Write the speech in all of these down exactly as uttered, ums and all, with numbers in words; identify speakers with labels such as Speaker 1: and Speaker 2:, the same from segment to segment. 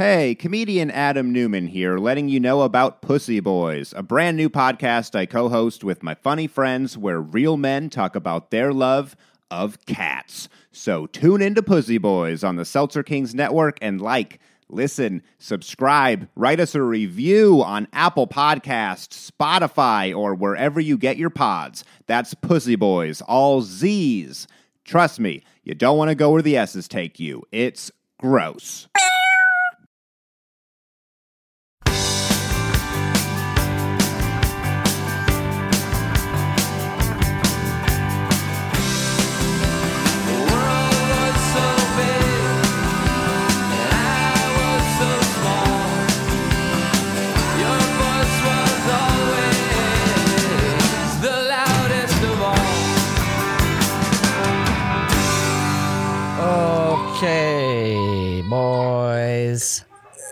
Speaker 1: Hey, comedian Adam Newman here, letting you know about Pussy Boys, a brand new podcast I co-host with my funny friends where real men talk about their love of cats. So tune into Pussy Boys on the Seltzer Kings Network and like, listen, subscribe, write us a review on Apple Podcasts, Spotify, or wherever you get your pods. That's Pussy Boys, all Z's. Trust me, you don't want to go where the S's take you. It's gross.
Speaker 2: Okay, boys.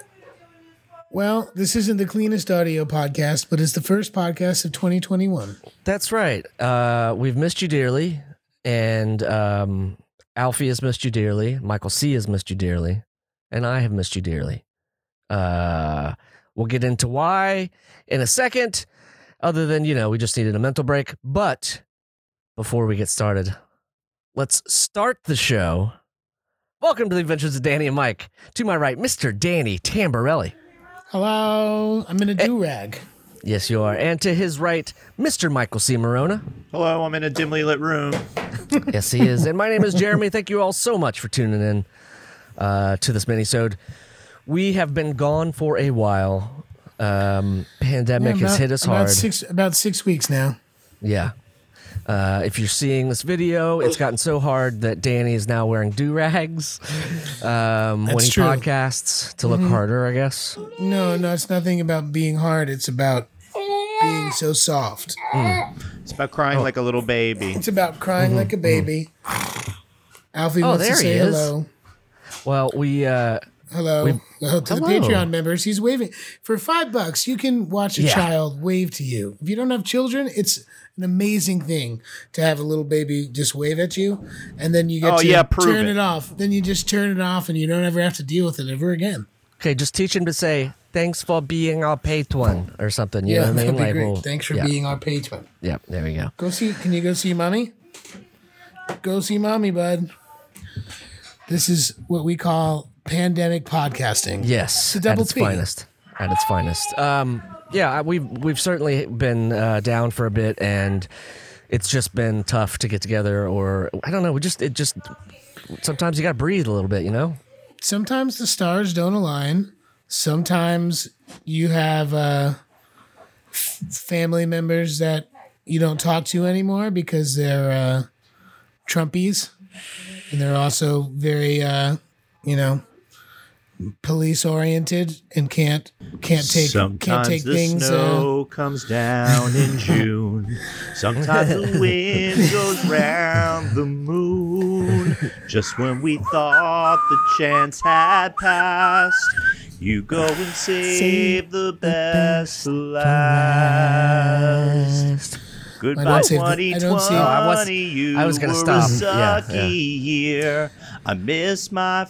Speaker 3: Well, this isn't the cleanest audio podcast, but it's the first podcast of twenty twenty-one.
Speaker 2: That's right. Uh, we've missed you dearly, and um, Alfie has missed you dearly. Michael C. has missed you dearly, and I have missed you dearly. Uh, we'll get into why in a second, other than, you know, we just needed a mental break. But before we get started, let's start the show. Welcome to the Adventures of Danny and Mike. To my right, Mister Danny Tamborelli.
Speaker 3: Hello, I'm in a do-rag.
Speaker 2: Yes, you are. And to his right, Mister Michael C. Morona.
Speaker 4: Hello, I'm in a dimly lit room.
Speaker 2: Yes, he is. And my name is Jeremy. Thank you all so much for tuning in uh, to this mini-sode. We have been gone for a while. Um, pandemic
Speaker 3: Yeah, about,
Speaker 2: has hit us
Speaker 3: about
Speaker 2: hard.
Speaker 3: Six, about six weeks now.
Speaker 2: Yeah. Uh, if you're seeing this video, it's gotten so hard that Danny is now wearing do-rags um, when he
Speaker 3: true.
Speaker 2: podcasts to look mm-hmm. harder, I guess.
Speaker 3: No, no, it's nothing about being hard. It's about being so soft.
Speaker 2: Mm.
Speaker 4: It's about crying oh. like a little baby.
Speaker 3: It's about crying mm-hmm. like a baby. Alfie
Speaker 2: oh,
Speaker 3: wants
Speaker 2: there
Speaker 3: to say
Speaker 2: he is.
Speaker 3: hello.
Speaker 2: Well, we... Uh,
Speaker 3: Hello.
Speaker 2: we
Speaker 3: hello to
Speaker 2: hello.
Speaker 3: the Patreon members. He's waving. For five bucks, you can watch a
Speaker 2: yeah.
Speaker 3: child wave to you. If you don't have children, it's an amazing thing to have a little baby just wave at you, and then you get
Speaker 4: oh,
Speaker 3: to
Speaker 4: yeah,
Speaker 3: turn
Speaker 4: it.
Speaker 3: it off. Then you just turn it off, and you don't ever have to deal with it ever again.
Speaker 2: Okay, just teach him to say, thanks for being our patron, or something. You
Speaker 3: yeah,
Speaker 2: know what I mean?
Speaker 3: that'd be
Speaker 2: Like,
Speaker 3: great.
Speaker 2: well,
Speaker 3: Thanks for
Speaker 2: yeah.
Speaker 3: being our patron.
Speaker 2: Yeah, there we go.
Speaker 3: Go see, can you go see mommy? Go see mommy, bud. This is what we call pandemic podcasting.
Speaker 2: Yes,
Speaker 3: it's a double
Speaker 2: at its
Speaker 3: P.
Speaker 2: finest. At its finest. Um, yeah, we've we've certainly been uh, down for a bit, and it's just been tough to get together. Or I don't know. We just it just sometimes you got to breathe a little bit, you know.
Speaker 3: Sometimes the stars don't align. Sometimes you have uh, f- family members that you don't talk to anymore because they're uh, Trumpies, and they're also very, uh, you know, police oriented and can't can't take
Speaker 4: Sometimes
Speaker 3: can't take
Speaker 4: the
Speaker 3: things.
Speaker 4: snow
Speaker 3: uh,
Speaker 4: comes down in June. Sometimes the wind goes round the moon. Just when we thought the chance had passed, you go and save the best for last. Goodbye, twenty twenty.
Speaker 3: The,
Speaker 2: I, I was,
Speaker 4: you
Speaker 2: I was gonna
Speaker 4: were
Speaker 2: stop.
Speaker 4: a sucky
Speaker 2: Yeah, yeah.
Speaker 4: year. I miss my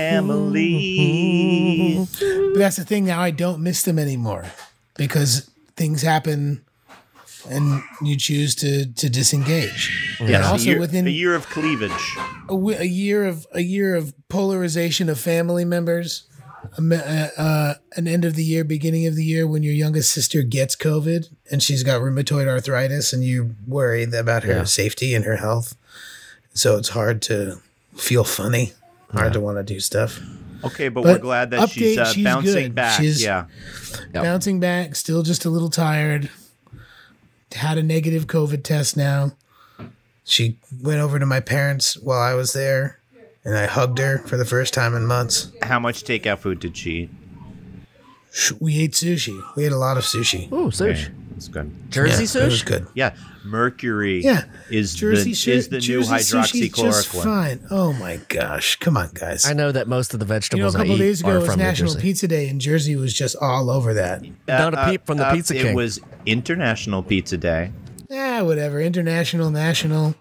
Speaker 4: family.
Speaker 3: But that's the thing now. I don't miss them anymore because things happen, and you choose to to disengage.
Speaker 4: Yes,
Speaker 3: and also
Speaker 4: a year,
Speaker 3: within
Speaker 4: a year of cleavage,
Speaker 3: a, a year of a year of polarization of family members. A, uh, an end of the year, beginning of the year, when your youngest sister gets COVID and she's got rheumatoid arthritis, and you worry about her
Speaker 2: Yeah.
Speaker 3: safety and her health. So it's hard to feel funny, hard
Speaker 2: Yeah.
Speaker 3: to want to do stuff.
Speaker 4: okay, but,
Speaker 3: But
Speaker 4: we're glad that
Speaker 3: update,
Speaker 4: she's, uh,
Speaker 3: she's
Speaker 4: bouncing
Speaker 3: good.
Speaker 4: back.
Speaker 3: She's-
Speaker 4: yeah,
Speaker 2: Yep.
Speaker 3: Bouncing back, still just a little tired. Had a negative COVID test now. She went over to my parents while I was there, and I hugged her for the first time in months.
Speaker 4: how much takeout food did she eat?
Speaker 3: We ate sushi. We ate a lot of sushi.
Speaker 2: Ooh, sushi.
Speaker 4: Okay, that's good.
Speaker 2: Jersey
Speaker 3: Yeah, it was
Speaker 2: sushi?
Speaker 3: good.
Speaker 4: Yeah, mercury.
Speaker 3: Yeah,
Speaker 4: is
Speaker 3: Jersey
Speaker 4: the
Speaker 3: su-
Speaker 4: is the
Speaker 3: Jersey
Speaker 4: new
Speaker 3: sushi's just
Speaker 4: hydroxychloroquine.
Speaker 3: fine. Oh my gosh, come on, guys!
Speaker 2: I know that most of the
Speaker 3: You know, a
Speaker 2: vegetables
Speaker 3: couple
Speaker 2: I
Speaker 3: of
Speaker 2: eat
Speaker 3: days ago
Speaker 2: are
Speaker 3: it was
Speaker 2: from New
Speaker 3: National
Speaker 2: Jersey.
Speaker 3: Pizza Day, and Jersey was just all over that.
Speaker 2: Not a peep from the Pizza
Speaker 4: It
Speaker 2: King.
Speaker 4: was International Pizza Day.
Speaker 3: Ah, whatever. International, national,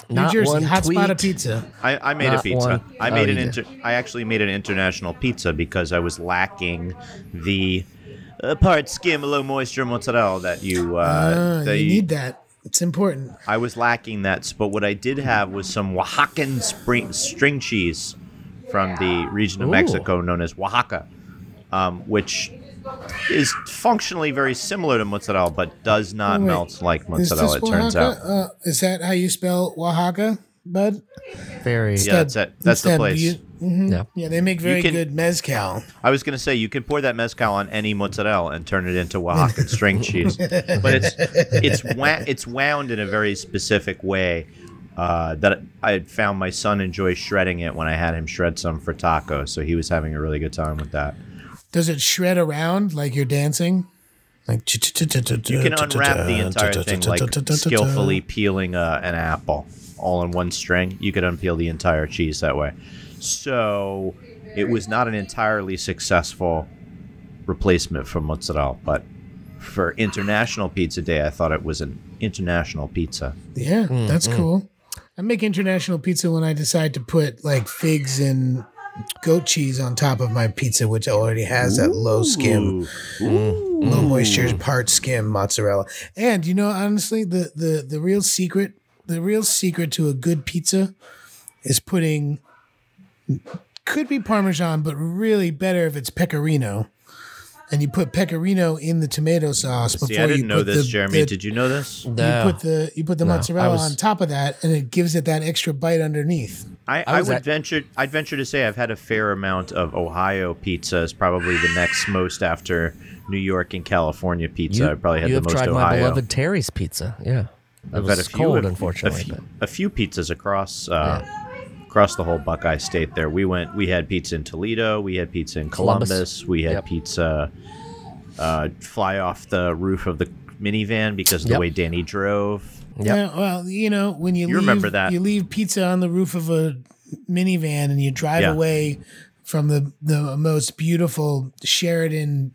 Speaker 3: New
Speaker 2: Not
Speaker 3: Jersey,
Speaker 2: one
Speaker 3: hot spot of
Speaker 2: tweet.
Speaker 3: pizza.
Speaker 4: I, I made
Speaker 2: Not
Speaker 4: a pizza.
Speaker 2: one.
Speaker 4: I
Speaker 2: Oh,
Speaker 4: made an
Speaker 2: you
Speaker 4: inter- I actually made an international pizza because I was lacking the uh, part skim, low moisture mozzarella that you. Uh,
Speaker 3: Uh,
Speaker 4: that
Speaker 3: you need that. It's important.
Speaker 4: I was lacking that, but what I did have was some Oaxacan spring, string cheese from the region of
Speaker 2: Ooh.
Speaker 4: Mexico known as Oaxaca, um, which is functionally very similar to mozzarella, but does not
Speaker 3: Wait,
Speaker 4: melt like
Speaker 3: Is
Speaker 4: mozzarella.
Speaker 3: this
Speaker 4: It turns
Speaker 3: Oaxaca?
Speaker 4: out.
Speaker 3: Uh, is that how you spell Oaxaca, bud?
Speaker 2: Very.
Speaker 4: Yeah, that's it. That's the
Speaker 3: Instead,
Speaker 4: place.
Speaker 3: you- mhm.
Speaker 2: Yeah.
Speaker 3: Yeah, they make very
Speaker 4: can-
Speaker 3: good mezcal.
Speaker 4: I was gonna say you can pour that mezcal on any mozzarella and turn it into Oaxacan string cheese, but it's it's wa- it's wound in a very specific way uh, that I had found my son enjoy shredding it when I had him shred some for tacos, so he was having a really good time with that.
Speaker 3: Does it shred around like you're dancing? Like
Speaker 4: You can unwrap the entire thing like skillfully peeling uh, an apple all in one string. You could unpeel the entire cheese that way. So it was not an entirely successful replacement for mozzarella, but for International Pizza Day, I thought it was an international pizza.
Speaker 3: Yeah,
Speaker 2: Mm,
Speaker 3: that's cool. I make international pizza when I decide to put like figs and goat cheese on top of my pizza, which already has that low skim,
Speaker 4: Ooh.
Speaker 3: low moisture, part skim mozzarella. And you know, honestly, the the the real secret, the real secret to a good pizza is putting could be Parmesan, but really better if it's pecorino. And you put pecorino in the tomato sauce before
Speaker 4: See, I didn't
Speaker 3: you
Speaker 4: know
Speaker 3: put
Speaker 4: this,
Speaker 3: the,
Speaker 4: Jeremy.
Speaker 3: the-
Speaker 4: Did you know this?
Speaker 2: No.
Speaker 3: You put the you put the
Speaker 2: No, I
Speaker 3: mozzarella
Speaker 2: was-
Speaker 3: on top of that, and it gives it that extra bite underneath.
Speaker 4: I,
Speaker 2: I
Speaker 4: I,
Speaker 2: was
Speaker 4: would
Speaker 2: at-
Speaker 4: venture. I'd venture to say I've had a fair amount of Ohio pizza. Is probably the next most after New York and California pizza. I probably had
Speaker 2: you
Speaker 4: the
Speaker 2: have
Speaker 4: most
Speaker 2: toured my
Speaker 4: Ohio.
Speaker 2: beloved Terry's pizza. Yeah. It
Speaker 4: I've
Speaker 2: was
Speaker 4: had a few,
Speaker 2: cold,
Speaker 4: a-
Speaker 2: unfortunately.
Speaker 4: A few,
Speaker 2: but-
Speaker 4: a few pizzas across uh, across the whole Buckeye State. There, we went. We had pizza in Toledo. We had pizza in Columbus.
Speaker 2: Columbus.
Speaker 4: We had
Speaker 2: Yep.
Speaker 4: pizza uh, fly off the roof of the minivan because of the
Speaker 2: Yep.
Speaker 4: way Danny drove.
Speaker 2: Yep.
Speaker 3: Yeah, well, you know, when you,
Speaker 4: You
Speaker 3: leave,
Speaker 4: remember that.
Speaker 3: you leave pizza on the roof of a minivan and you drive
Speaker 4: Yeah.
Speaker 3: away from the the most beautiful Sheridan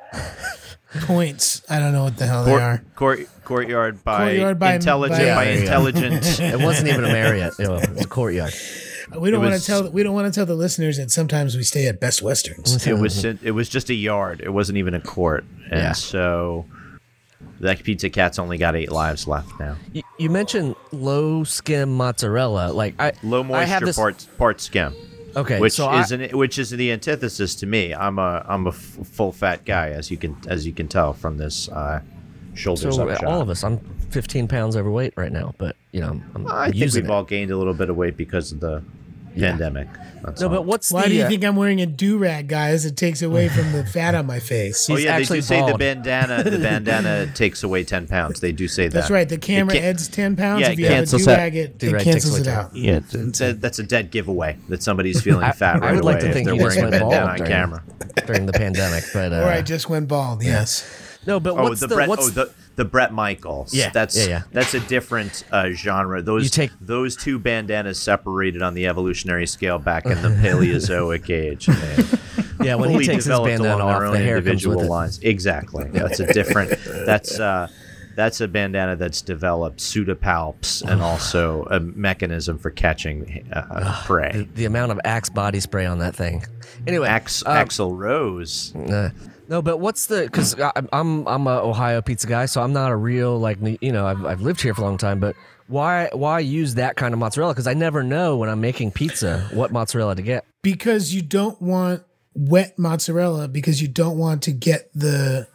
Speaker 3: points. I don't know what the hell they are.
Speaker 4: Court, court, courtyard by
Speaker 3: Courtyard by-
Speaker 4: intelligent
Speaker 3: by-
Speaker 4: by,
Speaker 3: Yeah.
Speaker 4: intelligent.
Speaker 2: It wasn't even a Marriott. It was a courtyard.
Speaker 3: We don't
Speaker 4: It
Speaker 3: want
Speaker 4: was-
Speaker 3: to tell we don't want to tell the listeners that sometimes we stay at Best Westerns.
Speaker 4: It was it was just a yard. It wasn't even a court, and
Speaker 2: Yeah.
Speaker 4: so that pizza cat's only got eight lives left now.
Speaker 2: You, you mentioned low skim mozzarella. Like I,
Speaker 4: Low
Speaker 2: I have
Speaker 4: moisture
Speaker 2: this,
Speaker 4: part part skim,
Speaker 2: Okay,
Speaker 4: which
Speaker 2: so I-
Speaker 4: is an, which is the antithesis to me. I'm a I'm a f- full fat guy, as you can as you can tell from this uh, shoulders
Speaker 2: so
Speaker 4: up shot.
Speaker 2: all of us. I'm fifteen pounds overweight right now, but you know I'm
Speaker 4: I think
Speaker 2: using
Speaker 4: we've
Speaker 2: it.
Speaker 4: all gained a little bit of weight because of the pandemic. That's
Speaker 2: No,
Speaker 4: all.
Speaker 2: but what's
Speaker 3: Why
Speaker 2: the?
Speaker 3: do you
Speaker 2: uh,
Speaker 3: think I'm wearing a do-rag, guys? It takes away from the fat on my face.
Speaker 4: Oh
Speaker 2: He's
Speaker 4: yeah, they
Speaker 2: actually
Speaker 4: do say the
Speaker 2: bald.
Speaker 4: bandana. The bandana takes away ten pounds. They do say that.
Speaker 3: That's right. The camera
Speaker 4: It can't-
Speaker 3: adds ten pounds.
Speaker 4: Yeah,
Speaker 3: if
Speaker 4: it
Speaker 3: you have a
Speaker 4: cancels
Speaker 3: do-rag,
Speaker 4: that.
Speaker 3: it, it
Speaker 2: Do-rag
Speaker 3: cancels
Speaker 2: takes
Speaker 3: it
Speaker 2: away
Speaker 3: out.
Speaker 4: Yeah, it's a, that's a dead giveaway that somebody's feeling
Speaker 2: I-
Speaker 4: fat
Speaker 2: I
Speaker 4: right
Speaker 2: would like
Speaker 4: away
Speaker 2: to think
Speaker 4: if
Speaker 2: you
Speaker 4: they're
Speaker 2: just
Speaker 4: wearing a
Speaker 2: went
Speaker 4: bandana
Speaker 2: bald
Speaker 4: on
Speaker 2: during-
Speaker 4: camera.
Speaker 2: during the pandemic, but uh,
Speaker 3: Or I just went bald. Yes.
Speaker 2: no, but
Speaker 4: Oh,
Speaker 2: what's
Speaker 4: the,
Speaker 2: the,
Speaker 4: Brett.
Speaker 2: what's
Speaker 4: Oh, the the Brett Michaels.
Speaker 2: Yeah,
Speaker 4: that's
Speaker 2: yeah, yeah.
Speaker 4: that's a different uh, genre. Those
Speaker 2: You take-
Speaker 4: those two bandanas separated on the evolutionary scale back in the Paleozoic age. And they
Speaker 2: yeah when he
Speaker 4: fully
Speaker 2: takes his
Speaker 4: developed
Speaker 2: bandana
Speaker 4: along their
Speaker 2: off,
Speaker 4: own
Speaker 2: the hair comes
Speaker 4: individual
Speaker 2: with it.
Speaker 4: lines. Exactly. That's a different. That's uh, that's a bandana that's developed pseudopalps and also a mechanism for catching uh, prey.
Speaker 2: The, the amount of Axe body spray on that thing. Anyway,
Speaker 4: Ax,
Speaker 2: um,
Speaker 4: Axl Rose.
Speaker 2: Uh, no, but what's the? Because I'm I'm a Ohio pizza guy, so I'm not a real like you know I've I've lived here for a long time. But why why use that kind of mozzarella? Because I never know when I'm making pizza what mozzarella to get.
Speaker 3: Because you don't want wet mozzarella because you don't want to get the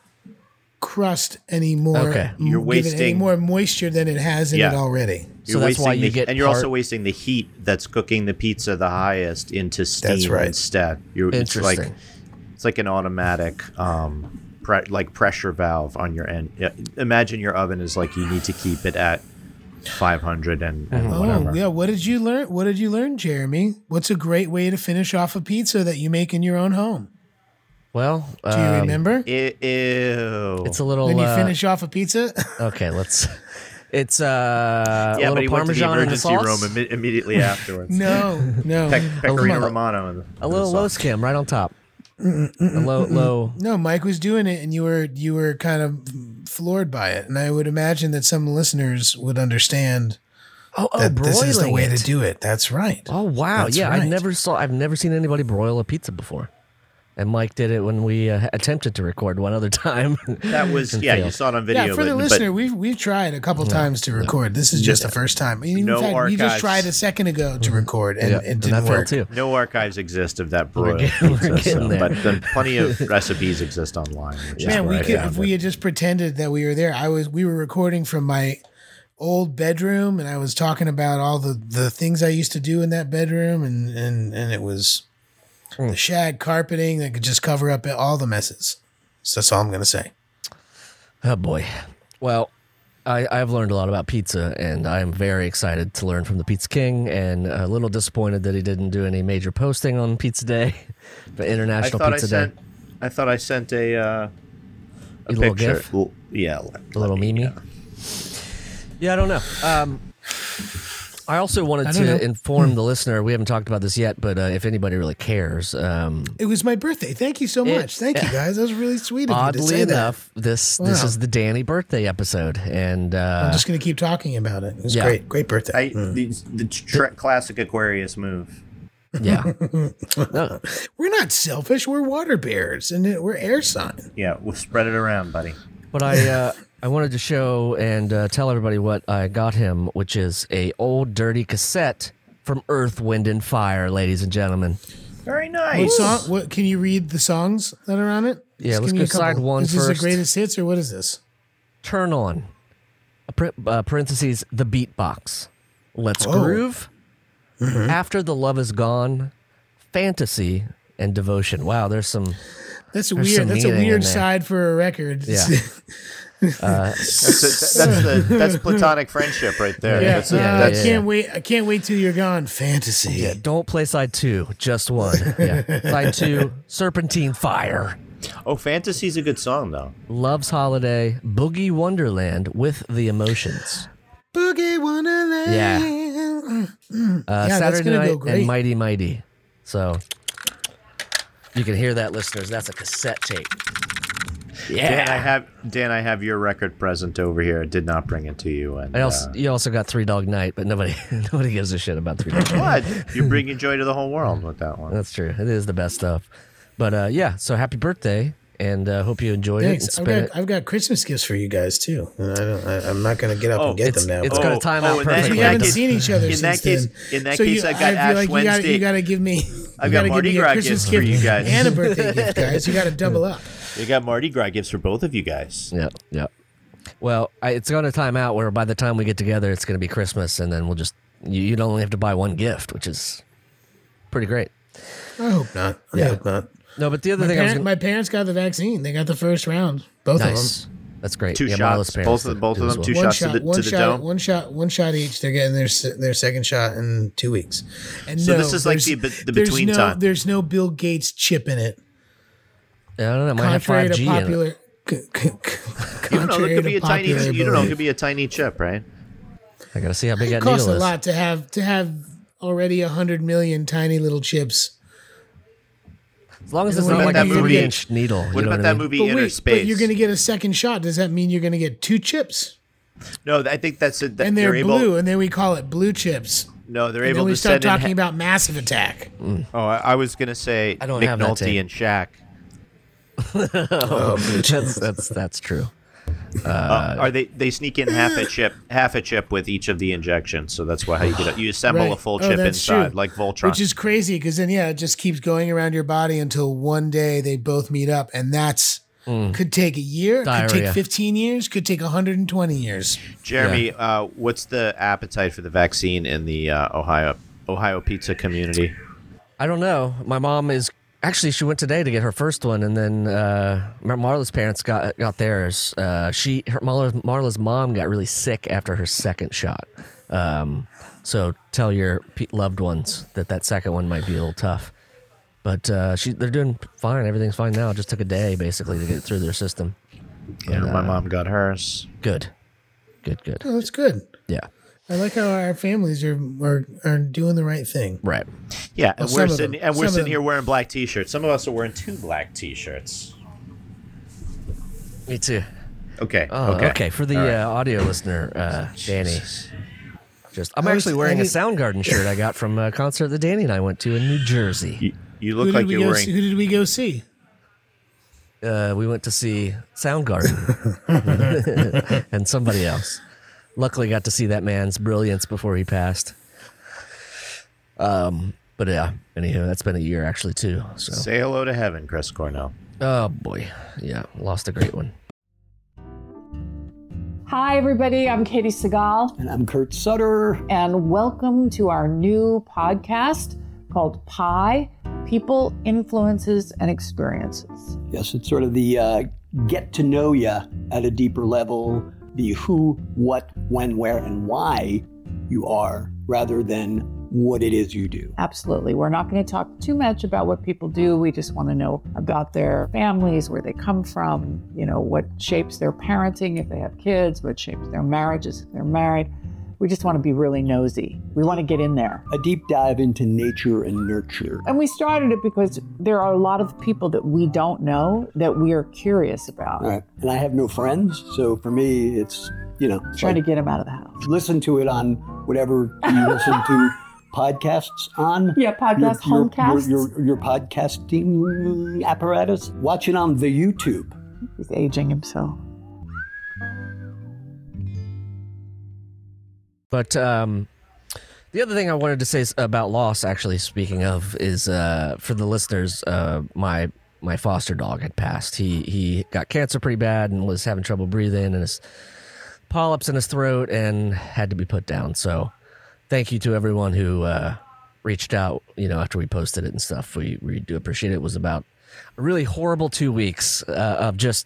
Speaker 3: crust anymore.
Speaker 2: Okay.
Speaker 4: You're
Speaker 3: give it any
Speaker 4: wasting-
Speaker 3: more moisture than it has in
Speaker 4: Yeah.
Speaker 3: it already.
Speaker 2: So
Speaker 4: You're
Speaker 2: that's why
Speaker 4: wasting
Speaker 2: you
Speaker 4: the-
Speaker 2: get
Speaker 4: and you're
Speaker 2: part-
Speaker 4: also wasting the heat that's cooking the pizza the highest into steam
Speaker 3: That's right.
Speaker 4: instead. You're, it's like
Speaker 2: Interesting.
Speaker 4: it's like an automatic um, pre- like pressure valve on your end. Yeah, imagine your oven is like you need to keep it at five hundred and, and
Speaker 3: Oh,
Speaker 4: whatever.
Speaker 3: yeah. What did you learn? What did you learn, Jeremy? What's a great way to finish off a pizza that you make in your own home?
Speaker 2: Well,
Speaker 3: Do you
Speaker 2: um,
Speaker 3: remember?
Speaker 4: E- Ew.
Speaker 2: It's a little.
Speaker 3: When you
Speaker 2: uh,
Speaker 3: finish off a pizza?
Speaker 2: Okay, let's. It's uh,
Speaker 4: yeah,
Speaker 2: a
Speaker 4: but he
Speaker 2: little
Speaker 4: went to the
Speaker 2: Parmesan in the
Speaker 4: emergency
Speaker 2: sauce.
Speaker 4: room imme- immediately afterwards.
Speaker 3: no, no.
Speaker 4: Pe- Pecorino
Speaker 3: on.
Speaker 4: Romano. in the- in
Speaker 2: A
Speaker 4: the
Speaker 2: little low
Speaker 4: sauce.
Speaker 2: skim right on top. A low low.
Speaker 3: No, Mike was doing it, and you were you were kind of floored by it. And I would imagine that some listeners would understand
Speaker 2: Oh, oh,
Speaker 3: that this is the
Speaker 2: broiling
Speaker 3: way
Speaker 2: it.
Speaker 3: to do it. That's right.
Speaker 2: Oh wow!
Speaker 3: That's
Speaker 2: yeah, I
Speaker 3: right.
Speaker 2: never saw. I've never seen anybody broil a pizza before. And Mike did it when we uh, attempted to record one other time.
Speaker 4: That was
Speaker 2: and
Speaker 4: yeah.
Speaker 2: failed.
Speaker 4: You saw it on video.
Speaker 3: Yeah, for the
Speaker 4: but,
Speaker 3: listener, we've we've tried a couple times to record. This is just the first time. In
Speaker 4: No
Speaker 3: fact, we just
Speaker 4: archives.
Speaker 3: tried a second ago to record, and
Speaker 2: Yeah,
Speaker 3: it
Speaker 2: and
Speaker 3: didn't
Speaker 2: that
Speaker 3: work.
Speaker 2: failed too.
Speaker 4: but no archives exist of that
Speaker 2: We're
Speaker 4: broiled
Speaker 2: getting- we're
Speaker 4: pizza.
Speaker 2: getting
Speaker 4: so-
Speaker 2: there.
Speaker 4: But then plenty of recipes exist online. Which
Speaker 3: Man,
Speaker 4: is where
Speaker 3: we
Speaker 4: I
Speaker 3: could
Speaker 4: found
Speaker 3: if
Speaker 4: it.
Speaker 3: we had just pretended that we were there. I was we were recording from my old bedroom, and I was talking about all the, the things I used to do in that bedroom, and and and it was the shag carpeting that could just cover up all the messes. So that's all I'm gonna say.
Speaker 2: Oh boy. Well, I, I've learned a lot about pizza, and I am very excited to learn from the Pizza King, and a little disappointed that he didn't do any major posting on Pizza Day, but
Speaker 4: I
Speaker 2: International
Speaker 4: thought I
Speaker 2: Pizza
Speaker 4: sent.
Speaker 2: Day.
Speaker 4: I thought I sent a uh, a
Speaker 2: A little
Speaker 4: picture.
Speaker 2: gif?
Speaker 4: Well, yeah, let-
Speaker 2: A
Speaker 4: let
Speaker 2: little
Speaker 4: me,
Speaker 2: meme.
Speaker 4: uh,
Speaker 2: Yeah, I don't know. Um, I also wanted
Speaker 3: I don't
Speaker 2: to
Speaker 3: know.
Speaker 2: inform the listener. We haven't talked about this yet, but uh, if anybody really cares, um,
Speaker 3: It was my birthday. Thank you so
Speaker 2: It-
Speaker 3: much. Thank you guys. That was really sweet of you to
Speaker 2: oddly
Speaker 3: say that.
Speaker 2: enough, this this
Speaker 3: Wow.
Speaker 2: is the Danny birthday episode, and uh,
Speaker 3: I'm just gonna keep talking about it. It was
Speaker 2: Yeah.
Speaker 3: great. Great birthday.
Speaker 4: I, the the tr- classic Aquarius move.
Speaker 2: yeah, no,
Speaker 3: We're not selfish. We're water bears, and it- we're air sign.
Speaker 4: Yeah, we'll spread it around, buddy.
Speaker 2: but I uh, I wanted to show and uh, tell everybody what I got him, which is a old dirty cassette from Earth, Wind, and Fire, ladies and gentlemen.
Speaker 4: Very
Speaker 3: What
Speaker 4: nice.
Speaker 3: song? What can you read the songs that are on it?
Speaker 2: Yeah,
Speaker 3: Just
Speaker 2: let's
Speaker 3: give me
Speaker 2: go
Speaker 3: a couple.
Speaker 2: side one
Speaker 3: Is this
Speaker 2: first.
Speaker 3: the greatest hits, or what is this?
Speaker 2: Turn on, a pr- uh, parentheses, the beatbox. Let's
Speaker 3: Whoa.
Speaker 2: groove. After the love is gone, fantasy and devotion. Wow, there's some.
Speaker 3: That's a
Speaker 2: There's
Speaker 3: weird.
Speaker 2: some
Speaker 3: That's a
Speaker 2: meaning in
Speaker 3: weird
Speaker 2: there.
Speaker 3: side for a record.
Speaker 2: Yeah.
Speaker 4: That's, a, that's the that's platonic friendship right there.
Speaker 3: yeah.
Speaker 4: That's a-
Speaker 3: uh,
Speaker 4: that's-
Speaker 3: I can't wait. I can't wait till you're gone. Fantasy.
Speaker 2: Yeah, don't play side two, just one. Yeah, side two, Serpentine Fire.
Speaker 4: Oh, Fantasy's a good song though.
Speaker 2: Love's Holiday, Boogie Wonderland with the Emotions.
Speaker 3: Boogie Wonderland.
Speaker 2: Yeah.
Speaker 3: Mm,
Speaker 2: Uh,
Speaker 3: Yeah, that's
Speaker 2: Saturday
Speaker 3: gonna go
Speaker 2: Night
Speaker 3: great.
Speaker 2: and Mighty Mighty. So you can hear that, listeners. That's a cassette tape. Yeah.
Speaker 4: Dan, I have Dan, I have your record present over here. I did not bring it to you. And
Speaker 2: I also,
Speaker 4: uh,
Speaker 2: you also got Three Dog Night, but nobody nobody gives a shit about Three Dog Night.
Speaker 4: what? You're bringing joy to the whole world with that one.
Speaker 2: That's true. It is the best stuff. But uh, yeah, so happy birthday, and uh, hope you enjoyed
Speaker 3: Thanks.
Speaker 2: it.
Speaker 3: I've
Speaker 2: And spent
Speaker 3: got
Speaker 2: it.
Speaker 3: I've got Christmas gifts for you guys too. And I don't. I, I'm not going to get up
Speaker 4: Oh,
Speaker 3: and get
Speaker 2: it's-
Speaker 3: them now.
Speaker 2: it's
Speaker 3: but-
Speaker 2: gonna time out
Speaker 4: in that-
Speaker 2: perfectly.
Speaker 3: we
Speaker 4: in that
Speaker 3: haven't
Speaker 4: case-
Speaker 3: seen each other
Speaker 4: in
Speaker 3: since
Speaker 4: that case-
Speaker 3: then.
Speaker 4: in that
Speaker 3: So
Speaker 4: case,
Speaker 3: you,
Speaker 4: I got
Speaker 3: I feel
Speaker 4: Ash
Speaker 3: like you gotta,
Speaker 4: Wednesday.
Speaker 3: you got to give me.
Speaker 4: I've
Speaker 3: you
Speaker 4: got
Speaker 3: gotta
Speaker 4: Mardi
Speaker 3: give me
Speaker 4: Gras
Speaker 3: a Christmas
Speaker 4: gifts for
Speaker 3: gift
Speaker 4: you guys.
Speaker 3: and a birthday gift, guys. You got to double up.
Speaker 4: We got Mardi Gras gifts for both of you guys.
Speaker 2: Yeah, yeah. Well, I, it's going to time out where by the time we get together, it's going to be Christmas, and then we'll just you, you'd only have to buy one gift, which is pretty great.
Speaker 3: I hope not. I
Speaker 2: Yeah.
Speaker 3: hope not.
Speaker 2: No, but the other
Speaker 3: My,
Speaker 2: thing I was
Speaker 3: parent,
Speaker 2: gonna,
Speaker 3: my parents got the vaccine. They got the first round. Both
Speaker 2: nice. That's great.
Speaker 4: Two
Speaker 2: yeah, Milo's
Speaker 4: shots.
Speaker 2: parents
Speaker 4: Both of
Speaker 2: did-
Speaker 4: both
Speaker 2: did
Speaker 4: of
Speaker 2: as
Speaker 4: them.
Speaker 2: well.
Speaker 4: Two
Speaker 3: of them. One
Speaker 4: shots to
Speaker 3: shot,
Speaker 4: the
Speaker 3: one
Speaker 4: to the
Speaker 3: shot,
Speaker 4: dome.
Speaker 3: one shot, one shot each. They're getting their se- their second shot in two weeks. And
Speaker 4: So
Speaker 3: no,
Speaker 4: this is like
Speaker 3: there's-
Speaker 4: the be- the
Speaker 3: there's
Speaker 4: between
Speaker 3: no,
Speaker 4: time.
Speaker 3: There's no Bill Gates chip in it.
Speaker 2: Yeah, I don't know. It might have
Speaker 3: Contrary
Speaker 2: five
Speaker 3: to
Speaker 2: G in it.
Speaker 3: popular. c- c- c-
Speaker 4: You don't know.
Speaker 3: contrary
Speaker 4: It could
Speaker 3: to
Speaker 4: be a tiny.
Speaker 3: popular
Speaker 4: You don't know. It
Speaker 3: belief.
Speaker 4: could be a tiny chip, right?
Speaker 2: I got to see how big
Speaker 3: It
Speaker 2: that
Speaker 3: costs
Speaker 2: needle
Speaker 3: a
Speaker 2: is.
Speaker 3: lot to have to have already a hundred million tiny little chips.
Speaker 2: As long as it's
Speaker 3: What
Speaker 2: not
Speaker 3: about
Speaker 2: like
Speaker 3: that
Speaker 2: a
Speaker 3: movie-
Speaker 2: three-inch needle.
Speaker 4: What
Speaker 2: you know
Speaker 4: about
Speaker 2: what
Speaker 4: that
Speaker 2: I mean?
Speaker 4: movie
Speaker 3: But
Speaker 4: Inner
Speaker 3: wait,
Speaker 4: Space?
Speaker 3: but you're going to get a second shot. Does that mean you're going to get two chips?
Speaker 4: No, I think that's it. That
Speaker 3: And they're,
Speaker 4: able,
Speaker 3: blue, and then we call it blue chips.
Speaker 4: No, they're
Speaker 3: And
Speaker 4: able
Speaker 3: then we
Speaker 4: to
Speaker 3: start
Speaker 4: send in.
Speaker 3: talking about Massive Attack.
Speaker 4: Oh, I, I was gonna say
Speaker 2: I don't
Speaker 4: Nick
Speaker 2: have that
Speaker 4: Nolte
Speaker 2: tape.
Speaker 4: and Shaq.
Speaker 2: that's that's that's true.
Speaker 4: Uh, are they? They sneak in half a chip, half a chip with each of the injections. So that's why how you get it. You assemble
Speaker 3: Right.
Speaker 4: a full
Speaker 3: Oh,
Speaker 4: chip
Speaker 3: that's
Speaker 4: inside,
Speaker 3: true.
Speaker 4: like Voltron.
Speaker 3: Which is crazy because then, yeah, it just keeps going around your body until one day they both meet up. And that's could take a year, could
Speaker 2: Diarrhea.
Speaker 3: take fifteen years, could take one hundred twenty years.
Speaker 4: Jeremy, uh, what's the appetite for the vaccine in the uh, Ohio Ohio pizza community?
Speaker 2: I don't know. My mom is actually she went today to get her first one, and then uh, Mar- Marla's parents got got theirs. Uh, she her Marla's, Marla's mom got really sick after her second shot. Um, so tell your pe- loved ones that that second one might be a little tough. But uh, she they're doing fine. Everything's fine now. It just took a day basically to get it through their system.
Speaker 4: Yeah,
Speaker 2: And,
Speaker 4: my
Speaker 2: uh,
Speaker 4: mom got hers.
Speaker 2: Good, good, good.
Speaker 3: Oh, that's good.
Speaker 2: Yeah,
Speaker 3: I like how our families are are, are doing the right thing.
Speaker 2: right.
Speaker 4: Yeah, and
Speaker 3: Well,
Speaker 4: we're
Speaker 3: some of
Speaker 4: sitting
Speaker 3: them.
Speaker 4: and we're
Speaker 3: Some of
Speaker 4: sitting
Speaker 3: them.
Speaker 4: here wearing black t-shirts. Some of us are wearing two black t-shirts.
Speaker 2: Me too.
Speaker 4: Okay.
Speaker 2: Oh,
Speaker 4: okay.
Speaker 2: okay. For the
Speaker 4: All right.
Speaker 2: uh, audio listener, uh, Danny, just Just, I'm
Speaker 3: I was-
Speaker 2: actually wearing
Speaker 3: I
Speaker 2: a
Speaker 3: was-
Speaker 2: Soundgarden shirt I got from a concert that Danny and I went to in New Jersey.
Speaker 4: You, you
Speaker 3: Who
Speaker 4: look
Speaker 3: did
Speaker 4: like
Speaker 3: we
Speaker 4: you're
Speaker 3: go
Speaker 4: wearing.
Speaker 3: see? Who did we go see?
Speaker 2: Uh, we went to see Soundgarden and somebody else. Luckily, got to see that man's brilliance before he passed. Um, but yeah, anywho, that's been a year actually too. So,
Speaker 4: Say hello to heaven, Chris Cornell.
Speaker 2: oh boy, yeah, lost a great one.
Speaker 5: Hi, everybody. I'm Katie Segal,
Speaker 6: And I'm Kurt Sutter.
Speaker 5: and welcome to our new podcast called Pi People, Influences, and Experiences.
Speaker 6: Yes, it's sort of the uh, get to know you at a deeper level, the who, what, when, where, and why you are, rather than what it is you do.
Speaker 5: Absolutely. We're not going to talk too much about what people do. We just want to know about their families, where they come from, you know, what shapes their parenting if they have kids, what shapes their marriages if they're married. We just want to be really nosy. We want to get in there.
Speaker 6: A deep dive into nature and nurture.
Speaker 5: And we started it because there are a lot of people that we don't know that we are curious about.
Speaker 6: All right. And I have no friends, so for me, it's, you know,
Speaker 5: Trying
Speaker 6: like,
Speaker 5: to get them out of the house.
Speaker 6: listen to it on whatever you listen to podcasts on.
Speaker 5: Yeah, podcast,
Speaker 6: your,
Speaker 5: homecasts.
Speaker 6: Your, your, your podcasting apparatus. Watch it on the YouTube.
Speaker 5: He's aging himself.
Speaker 2: But um, the other thing I wanted to say is about loss, actually, speaking of, is uh, for the listeners, uh, my my foster dog had passed. He he got cancer pretty bad and was having trouble breathing, and his polyps in his throat, and had to be put down. So thank you to everyone who uh, reached out, you know, after we posted it and stuff. We, we do appreciate it. It was about a really horrible two weeks uh, of just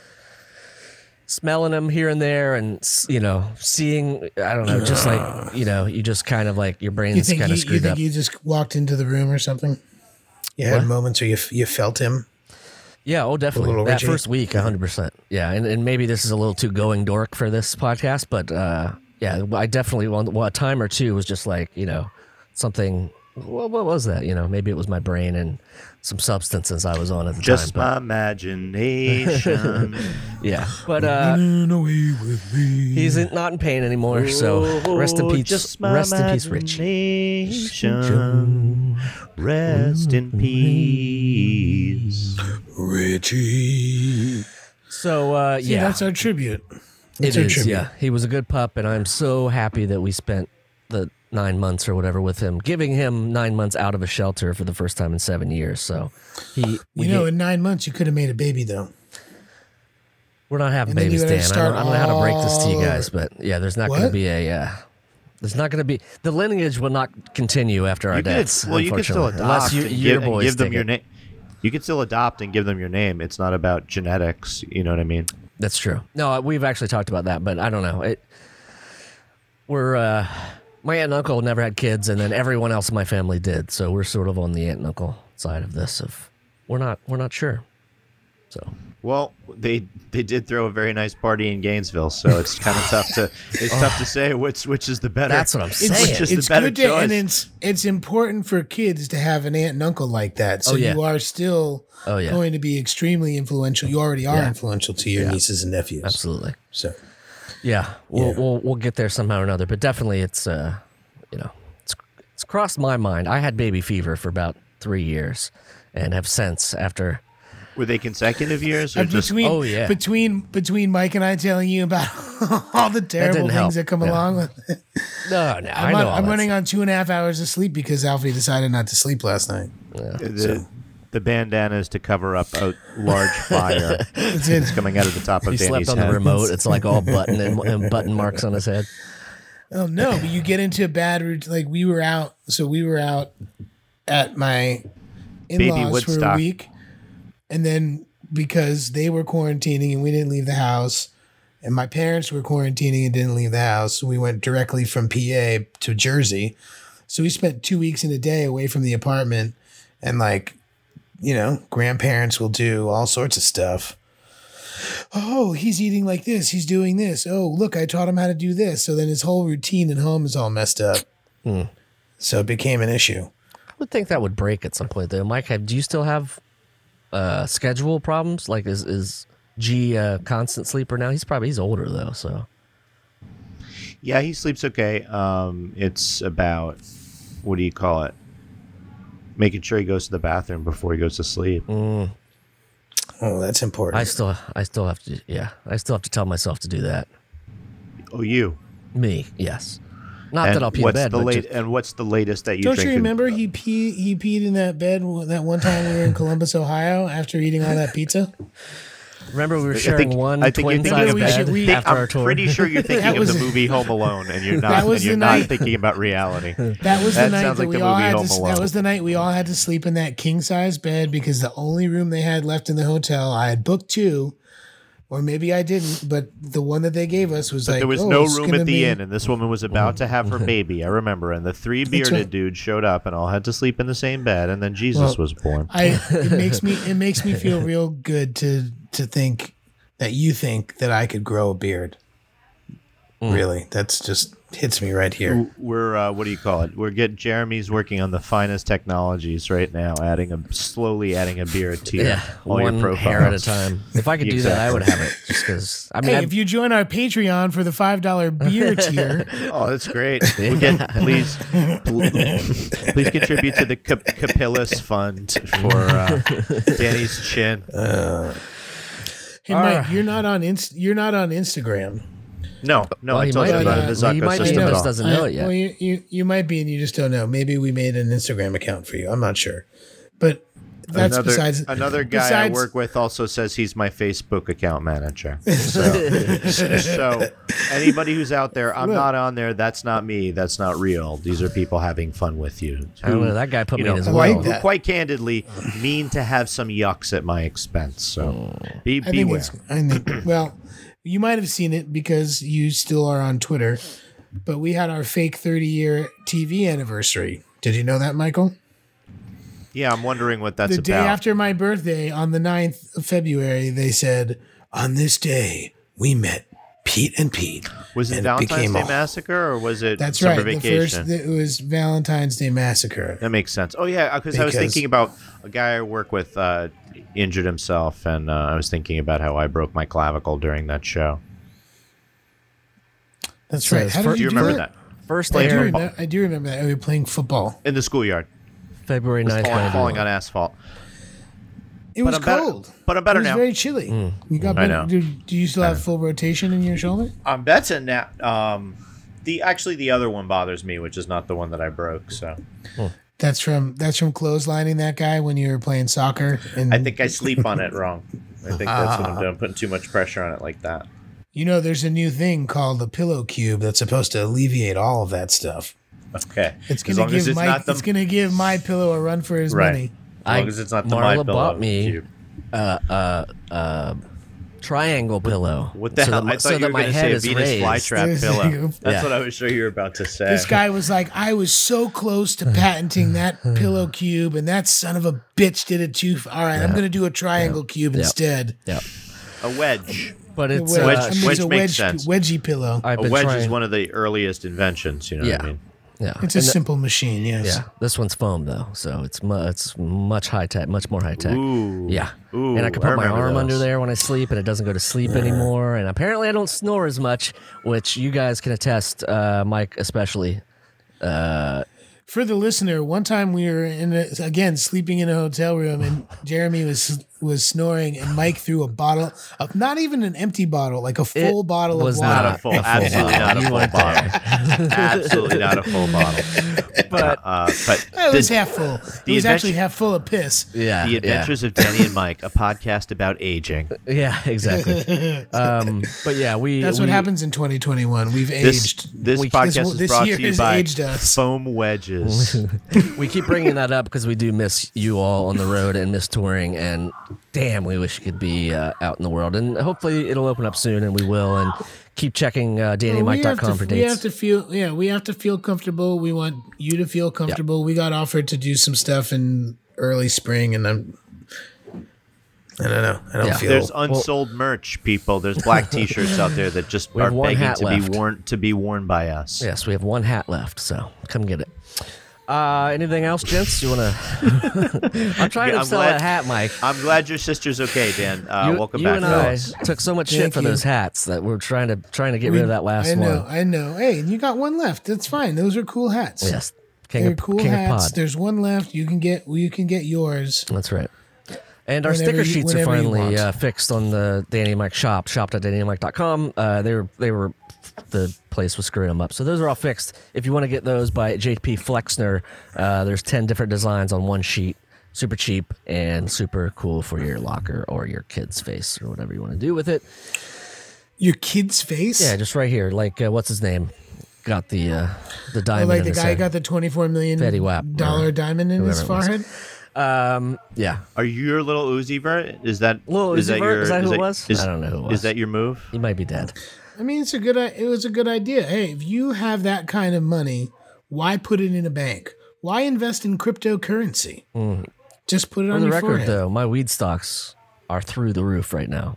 Speaker 2: smelling them here and there, and you know, seeing, I don't know, just like, you know, you just kind of like your
Speaker 3: You
Speaker 2: brain's
Speaker 3: think,
Speaker 2: kind
Speaker 3: you,
Speaker 2: of
Speaker 3: you,
Speaker 2: screwed
Speaker 3: think
Speaker 2: up.
Speaker 3: you just walked into the room or something? You had
Speaker 2: What?
Speaker 3: moments where you, f- you felt him?
Speaker 2: Yeah, oh, definitely.
Speaker 3: little
Speaker 2: That
Speaker 3: Richie?
Speaker 2: first week, one hundred percent. Yeah, and, and maybe this is a little too going dork for this podcast, but uh, yeah, I definitely, well, a time or two was just like, you know, something, what, what was that? You know, maybe it was my brain and some substances I was on at the
Speaker 4: Just
Speaker 2: time.
Speaker 4: my imagination.
Speaker 2: But, yeah, but uh, he's in, not in pain anymore, so rest in
Speaker 4: Oh,
Speaker 2: peace.
Speaker 4: just my
Speaker 2: Rest in peace, Rich.
Speaker 4: imagination. Rest in peace.
Speaker 3: Richie.
Speaker 2: So, uh,
Speaker 3: See,
Speaker 2: yeah.
Speaker 3: that's our tribute.
Speaker 2: It
Speaker 3: That's our
Speaker 2: is,
Speaker 3: tribute.
Speaker 2: yeah. He was a good pup, and I'm so happy that we spent the nine months or whatever with him, giving him nine months out of a shelter for the first time in seven years. So he, we
Speaker 3: You know,
Speaker 2: get-
Speaker 3: in nine months, you could have made a baby, though.
Speaker 2: we're not having
Speaker 3: and then you
Speaker 2: babies,
Speaker 3: gotta
Speaker 2: Dan. I
Speaker 3: start
Speaker 2: don't, I don't know how to break this to you
Speaker 3: all
Speaker 2: guys, but yeah, there's not going to
Speaker 3: What?
Speaker 2: be a. Uh, there's not going to be the lineage will not continue after our
Speaker 4: You could,
Speaker 2: deaths.
Speaker 4: well, you could still
Speaker 2: unfortunately,
Speaker 4: adopt
Speaker 2: unless you,
Speaker 4: and
Speaker 2: your
Speaker 4: give, and
Speaker 2: boys
Speaker 4: give them
Speaker 2: take
Speaker 4: your
Speaker 2: it.
Speaker 4: name. You could still adopt and give them your name. It's not about genetics. You know what I mean?
Speaker 2: That's true. No, we've actually talked about that, but I don't know. It. We're. Uh, my aunt and uncle never had kids, and then everyone else in my family did. So we're sort of on the aunt and uncle side of this. Of we're not. We're not sure. So.
Speaker 4: Well, they they did throw a very nice party in Gainesville, so it's kind of tough to it's tough to say which which is the better.
Speaker 2: That's what I'm
Speaker 3: It's,
Speaker 2: saying.
Speaker 4: Which is the
Speaker 3: it's
Speaker 4: better
Speaker 3: good to, and
Speaker 4: choice.
Speaker 3: it's it's important for kids to have an aunt and uncle like that. So
Speaker 2: Oh, yeah.
Speaker 3: you are still
Speaker 2: Oh, yeah.
Speaker 3: going to be extremely influential. You already are
Speaker 2: Yeah.
Speaker 3: influential to your
Speaker 2: Yeah.
Speaker 3: nieces and nephews.
Speaker 2: Absolutely.
Speaker 3: So
Speaker 2: Yeah, we'll,
Speaker 3: Yeah.
Speaker 2: we'll we'll get there somehow or another. But definitely, it's uh, you know, it's it's crossed my mind. I had baby fever for about three years, and have since after.
Speaker 4: Were they consecutive years or
Speaker 3: Uh,
Speaker 4: just
Speaker 3: between
Speaker 2: oh, yeah.
Speaker 3: between between Mike and I telling you about all the terrible
Speaker 2: didn't
Speaker 3: things
Speaker 2: help.
Speaker 3: that come
Speaker 2: Yeah.
Speaker 3: along with it.
Speaker 2: No, no, I
Speaker 3: I'm,
Speaker 2: know.
Speaker 3: on-
Speaker 2: all
Speaker 3: I'm
Speaker 2: that
Speaker 3: running
Speaker 2: stuff.
Speaker 3: on two and a half hours of sleep because Alfie decided not to sleep last night.
Speaker 4: the, the bandanas to cover up a large fire
Speaker 3: That's it.
Speaker 4: coming out of the top of
Speaker 2: He
Speaker 4: Danny's
Speaker 2: slept on
Speaker 4: head?
Speaker 2: the remote. It's like all button and, and button marks on his head.
Speaker 3: Oh no, but you get into a bad routine. Like we were out, so we were out at my
Speaker 4: Baby
Speaker 3: in-laws for a
Speaker 4: Woodstock.
Speaker 3: week, and then because they were quarantining and we didn't leave the house, and my parents were quarantining and didn't leave the house, we went directly from P A to Jersey. So we spent two weeks in a day away from the apartment, and like, you know, grandparents will do all sorts of stuff. Oh, he's eating like this. He's doing this. Oh, look, I taught him how to do this. So then his whole routine at home is all messed up.
Speaker 2: Hmm.
Speaker 3: So it became an issue.
Speaker 2: I would think that would break at some point, though. Mike, have, do you still have uh, schedule problems? Like, is is G a constant sleeper now? He's probably he's older though, so
Speaker 4: Yeah, he sleeps okay. Um, it's about, what do you call it? Making sure he goes to the bathroom before he goes to sleep.
Speaker 2: Mm,
Speaker 3: Oh, that's important.
Speaker 2: I still, I still have to. Yeah, I still have to tell myself to do that.
Speaker 4: Oh, you.
Speaker 2: Me, yes. Not
Speaker 4: And
Speaker 2: that I'll pee in
Speaker 4: what's
Speaker 2: bed,
Speaker 4: the
Speaker 2: but
Speaker 4: late,
Speaker 2: just-
Speaker 4: and what's the latest that you
Speaker 3: Don't
Speaker 4: think?
Speaker 3: you
Speaker 4: in-
Speaker 3: remember he pee he peed in that bed that one time we were in Columbus, Ohio, after eating all that pizza?
Speaker 2: remember we were
Speaker 4: I
Speaker 2: sharing
Speaker 4: think-
Speaker 2: one
Speaker 4: I think you're
Speaker 2: twin
Speaker 4: thinking
Speaker 2: size
Speaker 3: of- we
Speaker 2: bed
Speaker 3: should- we-
Speaker 2: after
Speaker 4: I'm
Speaker 2: our tour.
Speaker 4: pretty sure you're thinking
Speaker 3: That
Speaker 4: of
Speaker 3: was-
Speaker 4: the movie Home Alone, and you're
Speaker 3: That
Speaker 4: not.
Speaker 3: was
Speaker 4: And you're
Speaker 3: the
Speaker 4: not
Speaker 3: night-
Speaker 4: thinking about reality.
Speaker 3: That was the
Speaker 4: That
Speaker 3: night
Speaker 4: sounds
Speaker 3: that
Speaker 4: like
Speaker 3: we
Speaker 4: the
Speaker 3: all
Speaker 4: movie
Speaker 3: had
Speaker 4: Home
Speaker 3: to.
Speaker 4: Alone.
Speaker 3: That was the night we all had to sleep in that king size bed because the only room they had left in the hotel, I had booked two, or maybe I didn't, but the one that they gave us was
Speaker 4: But
Speaker 3: like
Speaker 4: there was
Speaker 3: oh,
Speaker 4: no
Speaker 3: it's
Speaker 4: room
Speaker 3: gonna
Speaker 4: at the
Speaker 3: be-
Speaker 4: inn, and this woman was about to have her baby. I remember, and the three bearded
Speaker 3: right.
Speaker 4: dudes showed up, and all had to sleep in the same bed, and then Jesus
Speaker 3: Well,
Speaker 4: was born.
Speaker 3: I it makes me it makes me feel real good to to think that you think that I could grow a beard. Really, that's just hits me right here.
Speaker 4: We're uh, what do you call it? We're getting Jeremy's working on the finest technologies right now, adding a slowly adding a beard to your,
Speaker 2: Yeah,
Speaker 4: all
Speaker 2: one
Speaker 4: your
Speaker 2: hair at a
Speaker 4: profiles.
Speaker 2: time. If I could do that, I would have it. Just because I mean,
Speaker 3: Hey,
Speaker 2: I've-
Speaker 3: if you join our Patreon for the five dollar beer tier,
Speaker 4: Oh, that's great. We get, please, please contribute to the Cap- Capillus Fund for uh, Danny's chin.
Speaker 3: hey Mike, you're not on Inst- you're not on Instagram.
Speaker 4: No, no,
Speaker 2: well,
Speaker 4: I
Speaker 2: he
Speaker 4: told
Speaker 2: might
Speaker 4: you
Speaker 2: be.
Speaker 4: about
Speaker 3: uh,
Speaker 4: it. The
Speaker 2: Well, he
Speaker 4: Zucco
Speaker 2: might be,
Speaker 4: system
Speaker 2: but
Speaker 4: at
Speaker 2: just
Speaker 4: all.
Speaker 2: doesn't know it yet.
Speaker 3: Well, you, you you might be, and you just don't know. Maybe we made an Instagram account for you. I'm not sure, but that's
Speaker 4: another,
Speaker 3: besides.
Speaker 4: another guy
Speaker 3: besides-
Speaker 4: I work with also says he's my Facebook account manager. So, so anybody who's out there, I'm
Speaker 3: Look.
Speaker 4: not on there. That's not me. That's not real. These are people having fun with you.
Speaker 2: I don't
Speaker 4: who,
Speaker 2: know. That guy put
Speaker 4: you
Speaker 2: me
Speaker 4: know,
Speaker 2: in his
Speaker 3: I
Speaker 4: who-
Speaker 3: like
Speaker 2: will.
Speaker 4: who
Speaker 3: that.
Speaker 4: quite candidly mean to have some yucks at my expense. So be
Speaker 3: I think
Speaker 4: beware.
Speaker 3: it's. I think. Well, you might have seen it because you still are on Twitter, but we had our fake thirty year T V anniversary. Did you know that, Michael?
Speaker 4: Yeah, I'm wondering what that's
Speaker 3: the day
Speaker 4: about.
Speaker 3: after my birthday, on the ninth of February, they said, "On this day, we met Pete and Pete."
Speaker 4: Was it
Speaker 3: and
Speaker 4: Valentine's
Speaker 3: became
Speaker 4: Day
Speaker 3: a-
Speaker 4: Massacre or was it
Speaker 3: That's
Speaker 4: Summer
Speaker 3: right.
Speaker 4: Vacation?
Speaker 3: The first, it was Valentine's Day Massacre.
Speaker 4: That makes sense. Oh yeah, because I was
Speaker 3: Because-
Speaker 4: thinking about a guy I work with uh, injured himself, and uh, I was thinking about how I broke my clavicle during that show.
Speaker 3: That's
Speaker 2: So
Speaker 3: right.
Speaker 2: it's
Speaker 3: How
Speaker 2: fir-
Speaker 3: did
Speaker 4: Do you
Speaker 3: you
Speaker 4: remember
Speaker 3: do
Speaker 4: that?
Speaker 2: First
Speaker 3: I do,
Speaker 2: air,
Speaker 3: remember, I do remember that. We were playing football.
Speaker 4: In the schoolyard,
Speaker 2: February ninth.
Speaker 4: falling, falling on asphalt.
Speaker 3: It was
Speaker 4: I'm better-
Speaker 3: cold.
Speaker 4: but I'm better
Speaker 3: it was
Speaker 4: now.
Speaker 3: very chilly. You got
Speaker 4: I
Speaker 3: better.
Speaker 4: know.
Speaker 3: Do, do you still have full rotation in your shoulder?
Speaker 4: Um, that's a nat. Um, the actually the other one bothers me, which is not the one that I broke. So
Speaker 3: That's from that's from clotheslining that guy when you were playing soccer. And
Speaker 4: I think I sleep on it wrong. I think that's what I'm doing, putting too much pressure on it like that.
Speaker 3: you know there's a new thing called the pillow cube that's supposed to alleviate all of that stuff.
Speaker 4: Okay,
Speaker 3: It's
Speaker 4: as
Speaker 3: gonna
Speaker 4: long as
Speaker 3: give
Speaker 4: it's
Speaker 3: Mike.
Speaker 4: not the
Speaker 3: It's gonna give my pillow a run for his
Speaker 4: right.
Speaker 3: money.
Speaker 4: As long
Speaker 2: I-
Speaker 4: as it's not the
Speaker 2: Marla
Speaker 4: My Pillow
Speaker 2: bought me-
Speaker 4: cube.
Speaker 2: uh, uh, uh, triangle pillow.
Speaker 4: What the
Speaker 2: so
Speaker 4: hell?
Speaker 2: That, my-
Speaker 4: I thought
Speaker 2: so
Speaker 4: you
Speaker 2: that
Speaker 4: were
Speaker 2: my
Speaker 4: going to
Speaker 2: head
Speaker 4: say a
Speaker 2: is
Speaker 4: Venus
Speaker 2: raised.
Speaker 4: flytrap pillow. That's
Speaker 2: Yeah.
Speaker 4: what I was sure you were about to say.
Speaker 3: This guy was like, I was so close to patenting that pillow cube, and that son of a bitch did it too. All right, I'm gonna do a triangle cube instead.
Speaker 2: Yeah,
Speaker 4: a wedge.
Speaker 2: but it's
Speaker 3: wedge,
Speaker 2: uh,
Speaker 3: I mean,
Speaker 4: wedge
Speaker 3: it's a
Speaker 4: makes
Speaker 3: wedge,
Speaker 4: sense.
Speaker 3: wedgie pillow.
Speaker 2: I've
Speaker 4: A
Speaker 2: been
Speaker 4: wedge
Speaker 2: trying.
Speaker 4: is one of the earliest inventions. You know what I
Speaker 2: Yeah.
Speaker 4: mean?
Speaker 2: Yeah,
Speaker 3: It's a
Speaker 2: And the-
Speaker 3: simple machine, yes.
Speaker 2: Yeah, this one's foam though, so it's mu- it's much high tech, much more high tech.
Speaker 4: Ooh.
Speaker 2: Yeah,
Speaker 4: Ooh,
Speaker 2: and I can
Speaker 4: I
Speaker 2: put my
Speaker 4: remember
Speaker 2: arm under
Speaker 4: those.
Speaker 2: there when I sleep, and it doesn't go to sleep anymore. And apparently, I don't snore as much, which you guys can attest, uh, Mike especially.
Speaker 3: For the listener, one time we were in a, again sleeping in a hotel room, and Jeremy was was snoring, and Mike threw a bottle of not even an empty bottle, like a full
Speaker 2: It
Speaker 3: bottle
Speaker 2: was
Speaker 3: of water.
Speaker 4: Not a full, absolutely not a
Speaker 2: You
Speaker 4: full
Speaker 2: weren't
Speaker 4: bottle. Absolutely not a full bottle.
Speaker 2: But
Speaker 4: Uh, but
Speaker 3: It was
Speaker 4: the,
Speaker 3: half full. It
Speaker 4: the
Speaker 3: was actually
Speaker 4: adventure-
Speaker 3: half full of piss.
Speaker 2: yeah,
Speaker 4: the Adventures of Danny and Mike, a podcast about aging.
Speaker 2: yeah, yeah, exactly. um, but yeah, we
Speaker 3: That's
Speaker 2: we,
Speaker 3: what happens in twenty twenty-one. We've
Speaker 4: This
Speaker 3: aged.
Speaker 4: this
Speaker 2: We-
Speaker 4: podcast
Speaker 3: this-
Speaker 4: is
Speaker 3: this
Speaker 4: brought
Speaker 3: year
Speaker 4: to you
Speaker 3: has
Speaker 4: by
Speaker 3: aged us.
Speaker 4: Foam Wedges.
Speaker 2: We keep bringing that up because we do miss you all on the road and miss touring, and damn, we wish you could be uh, out in the world. And hopefully, it'll open up soon, and we will. And keep checking uh, danny mike dot com for
Speaker 3: we have
Speaker 2: dates.
Speaker 3: to feel yeah we have to feel comfortable. We want you to feel comfortable. We got offered to do some stuff in early spring, and I'm I don't know. I don't
Speaker 2: Yeah.
Speaker 3: feel
Speaker 4: There's unsold merch, people. There's black T-shirts out there that just
Speaker 2: We
Speaker 4: are
Speaker 2: have one
Speaker 4: begging
Speaker 2: hat
Speaker 4: to
Speaker 2: left.
Speaker 4: be worn to be worn by us.
Speaker 2: Yes, we have one hat left, so come get it. Uh, anything else, gents? You want to? I'm trying
Speaker 4: Yeah,
Speaker 2: to
Speaker 4: I'm
Speaker 2: sell
Speaker 4: glad-
Speaker 2: a hat, Mike.
Speaker 4: I'm glad your sister's okay, Dan. Uh,
Speaker 2: you
Speaker 4: welcome
Speaker 2: you
Speaker 4: back,
Speaker 2: and
Speaker 4: fellas.
Speaker 2: I took so much shit
Speaker 3: Thank
Speaker 2: for
Speaker 3: you.
Speaker 2: those hats that we're trying to trying to get
Speaker 3: We-
Speaker 2: rid of that last
Speaker 3: I know,
Speaker 2: one.
Speaker 3: I know. Hey, you got one left. That's fine. Those are cool hats.
Speaker 2: Yes, King
Speaker 3: They're
Speaker 2: of
Speaker 3: cool
Speaker 2: King
Speaker 3: hats.
Speaker 2: of Pod.
Speaker 3: There's one left. You can get you can get yours.
Speaker 2: That's right. And our
Speaker 3: Whenever
Speaker 2: sticker
Speaker 3: you-
Speaker 2: sheets are
Speaker 3: whenever you
Speaker 2: finally
Speaker 3: want.
Speaker 2: uh, fixed on the Danny and Mike shop, shop dot danny and mike dot com. Uh, they were they were the place was screwing them up, so those are all fixed. If you want to get those by J P Flexner, uh, there's ten different designs on one sheet. Super cheap and super cool for your locker or your kid's face or whatever you want to do with it.
Speaker 3: Your kid's face?
Speaker 2: Yeah, just right here. Like uh, what's his name? Got the uh, the
Speaker 3: Oh,
Speaker 2: diamond.
Speaker 3: like
Speaker 2: in
Speaker 3: the
Speaker 2: his
Speaker 3: guy
Speaker 2: head.
Speaker 3: got the twenty-four million
Speaker 2: Fetty Wap,
Speaker 3: dollar
Speaker 2: or
Speaker 3: diamond in his
Speaker 2: whoever it was.
Speaker 3: forehead.
Speaker 2: Um, yeah.
Speaker 4: Are you your little Uzi Vert? Is that
Speaker 2: Lil
Speaker 4: is
Speaker 2: Uzi
Speaker 4: that
Speaker 2: Vert?
Speaker 4: your?
Speaker 2: Is that who
Speaker 4: is
Speaker 2: it was?
Speaker 4: Is,
Speaker 2: I don't know who it was.
Speaker 4: Is that your move?
Speaker 2: He might be dead.
Speaker 3: I mean, it's a good. It was a good idea. Hey, if you have that kind of money, why put it in a bank? Why invest in cryptocurrency?
Speaker 2: Mm.
Speaker 3: Just put it
Speaker 2: For
Speaker 3: on
Speaker 2: the
Speaker 3: your
Speaker 2: record,
Speaker 3: forehead.
Speaker 2: though, my weed stocks are through the roof right now.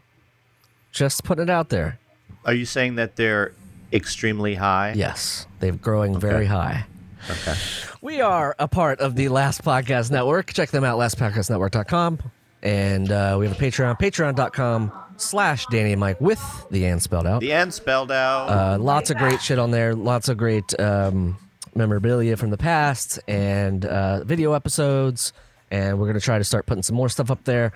Speaker 2: Just putting it out there.
Speaker 4: Are you saying that they're extremely high?
Speaker 2: Yes, they're growing very high.
Speaker 4: Okay.
Speaker 2: We are a part of the Last Podcast Network. Check them out, last podcast network dot com. And uh, we have a Patreon, patreon dot com slash Danny and Mike with the and spelled out.
Speaker 4: The end spelled out.
Speaker 2: Uh, lots of great shit on there. Lots of great um, memorabilia from the past and uh, video episodes. And we're going to try to start putting some more stuff up there.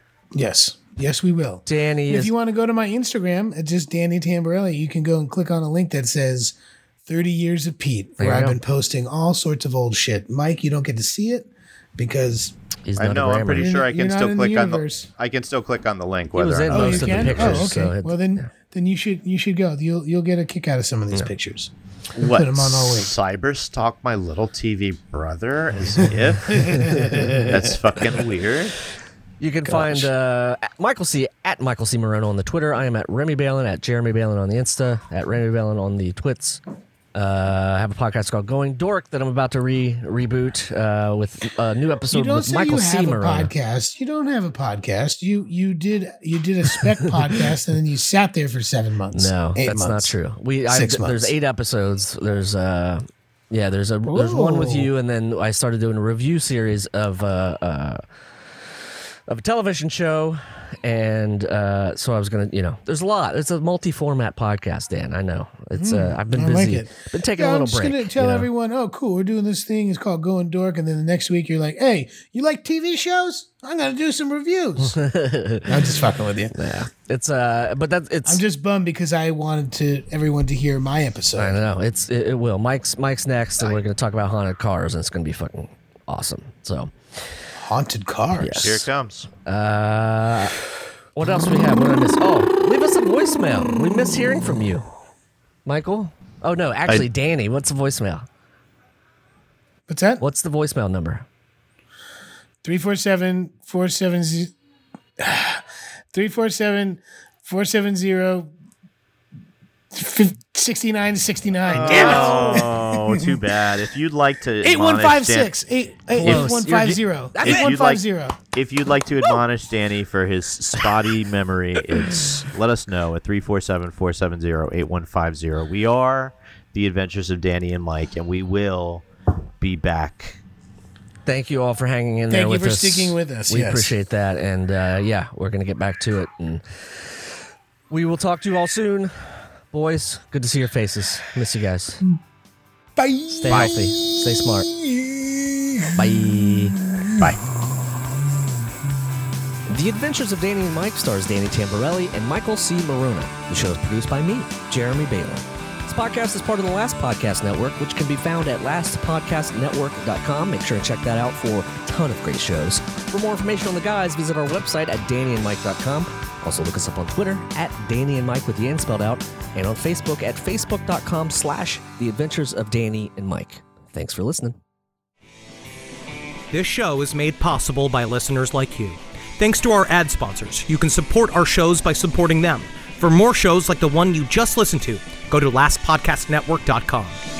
Speaker 3: Yes, yes, we will.
Speaker 2: Danny
Speaker 3: If
Speaker 2: is...
Speaker 3: you want to go to my Instagram, it's just Danny Tamborelli. You can go and click on a link that says thirty years of Pete,
Speaker 2: There
Speaker 3: where
Speaker 2: you
Speaker 3: I've
Speaker 2: go.
Speaker 3: been posting all sorts of old shit. Mike, you don't get to see it because
Speaker 2: He's
Speaker 4: I
Speaker 2: not
Speaker 4: know.
Speaker 2: a
Speaker 4: I'm
Speaker 2: grammar.
Speaker 4: pretty
Speaker 3: You're
Speaker 4: sure
Speaker 3: not-
Speaker 4: I can
Speaker 3: you're not
Speaker 4: still
Speaker 3: in the
Speaker 4: click on the.
Speaker 3: universe.
Speaker 4: I can still click on the link.
Speaker 2: He was
Speaker 4: Whether or
Speaker 2: in
Speaker 4: not.
Speaker 3: oh,
Speaker 2: most
Speaker 3: you
Speaker 2: of the
Speaker 3: can.
Speaker 2: pictures,
Speaker 3: Oh,
Speaker 2: so
Speaker 3: okay.
Speaker 2: it-
Speaker 3: well, then then you should you should go. You'll you'll get a kick out of some of these pictures.
Speaker 4: What?
Speaker 3: Put 'em on all week.
Speaker 4: Cyber stalk my little T V brother as if that's fucking weird.
Speaker 2: You can find uh, at Michael C. at Michael C. Moreno on the Twitter. I am at Remy Balin, at Jeremy Balin on the Insta, at Remy Balin on the Twits. Uh, I have a podcast called Going Dork that I'm about to re reboot uh, with a new
Speaker 3: You
Speaker 2: episode
Speaker 3: don't
Speaker 2: with
Speaker 3: say
Speaker 2: Michael
Speaker 3: you
Speaker 2: C.
Speaker 3: have a
Speaker 2: Moreno.
Speaker 3: podcast. You don't have a podcast. You you did you did a spec podcast and then you sat there for seven months.
Speaker 2: No,
Speaker 3: Eight
Speaker 2: that's not
Speaker 3: months.
Speaker 2: true. We I,
Speaker 3: Six
Speaker 2: there's
Speaker 3: months.
Speaker 2: eight episodes. There's uh yeah there's a there's one with
Speaker 3: Whoa.
Speaker 2: you, and then I started doing a review series of uh, uh of a television show, and uh so I was gonna you know there's a lot. It's a multi-format podcast, Dan. I know it's uh I've been
Speaker 3: I
Speaker 2: busy,
Speaker 3: like it.
Speaker 2: been taking
Speaker 3: Yeah,
Speaker 2: a
Speaker 3: I'm
Speaker 2: little
Speaker 3: just
Speaker 2: break.
Speaker 3: gonna tell
Speaker 2: you know?
Speaker 3: everyone, oh, cool, we're doing this thing. It's called Going Dork, and then the next week you're like, hey, you like T V shows? I'm gonna do some reviews. I'm just fucking with you.
Speaker 2: Yeah, it's uh, but that's it's.
Speaker 3: I'm just bummed because I wanted to everyone to hear my episode.
Speaker 2: I know it's it, it will. Mike's Mike's next, and we're gonna talk about haunted cars, and it's gonna be fucking awesome. So,
Speaker 3: Haunted cars.
Speaker 2: Yes.
Speaker 4: Here it comes.
Speaker 2: uh, what else we have? What did I miss? Oh, leave us a voicemail. We miss hearing from you, Michael. Oh no, actually,
Speaker 4: I-
Speaker 2: Danny. What's the voicemail?
Speaker 3: What's that?
Speaker 2: What's the voicemail number?
Speaker 3: three four seven, four seven zero three four seven, four seven zero, sixty-nine sixty-nine. Damn it.
Speaker 4: Oh, too bad. If you'd like to
Speaker 3: eight one five
Speaker 4: admonish Dan-
Speaker 3: six eight eight
Speaker 2: Close.
Speaker 3: one five zero
Speaker 2: That's
Speaker 3: eight
Speaker 2: it.
Speaker 3: one
Speaker 4: You'd like-
Speaker 3: five zero.
Speaker 4: If you'd like to admonish Danny for his spotty memory, it's let us know at three four seven, four seven zero, eight one five zero. We are the Adventures of Danny and Mike, and we will be back.
Speaker 2: Thank you all for hanging in there
Speaker 3: Thank you
Speaker 2: with
Speaker 3: for
Speaker 2: us.
Speaker 3: sticking with us,
Speaker 2: We
Speaker 3: yes.
Speaker 2: appreciate that, and uh, yeah, we're gonna get back to it, and we will talk to you all soon, boys. Good to see your faces. Miss you guys.
Speaker 3: Bye.
Speaker 2: Stay healthy. Stay smart. Bye.
Speaker 4: Bye.
Speaker 2: The Adventures of Danny and Mike stars Danny Tamborelli and Michael C. Morona. The show is produced by me, Jeremy Balin. This podcast is part of the Last Podcast Network, which can be found at last podcast network dot com. Make sure to check that out for a ton of great shows. For more information on the guys, visit our website at danny and mike dot com. Also look us up on Twitter at Danny and Mike with the N spelled out, and on Facebook at facebook dot com slash The Adventures of Danny and Mike. Thanks for listening.
Speaker 7: This show is made possible by listeners like you. Thanks to our ad sponsors, you can support our shows by supporting them. For more shows like the one you just listened to, go to last podcast network dot com.